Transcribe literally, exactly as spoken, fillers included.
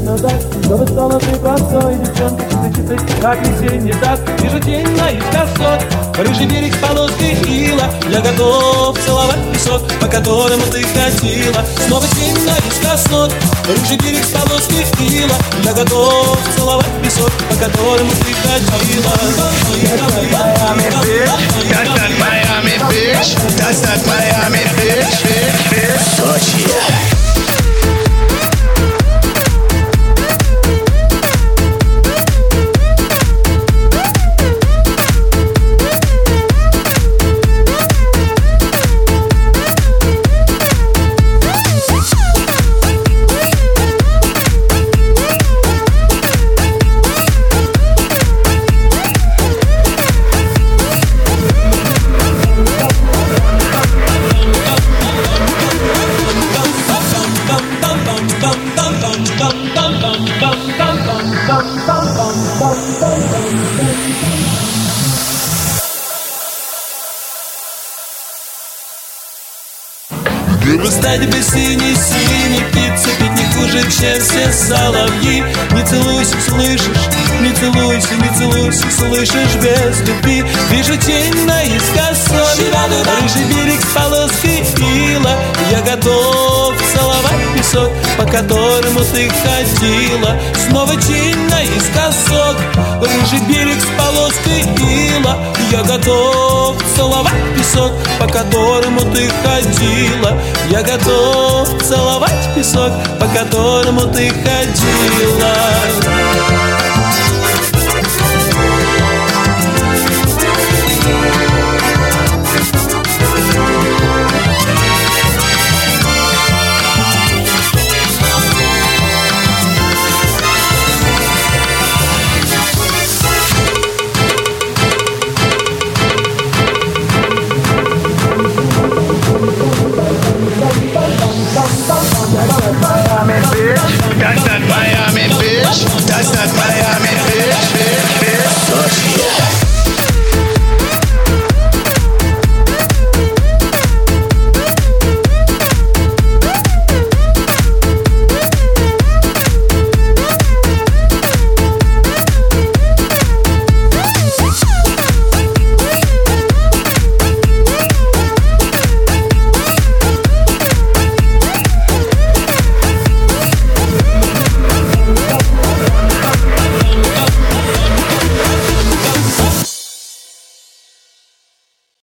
назад, чтобы стала ты простой девчонкой, часы, часы, как весенний так. Вижу тень наискосок, рыжий берег с полоской ила. Я готов целовать песок, по которому ты ходила. Снова тень наискосок, рыжий берег с полоской ила. Я готов целовать песок, по которому ты ходила. That's that Miami, bitch. That's that Miami, bitch. Bitch, bitch. Сочи. В стадии синий-синий птицы петь не хуже, чем все соловьи. Не целуйся, слышишь, не целуйся, не целуйся, слышишь, без любви. Вижу тень наискосок, рыжий берег с полоской ила. Я готов целовать песок, по которому ты ходила. Снова тень наискосок, рыжий берег с полоской ила. Я готов целовать песок, по которому ты ходила. Я готов целовать песок, по которому ты ходила.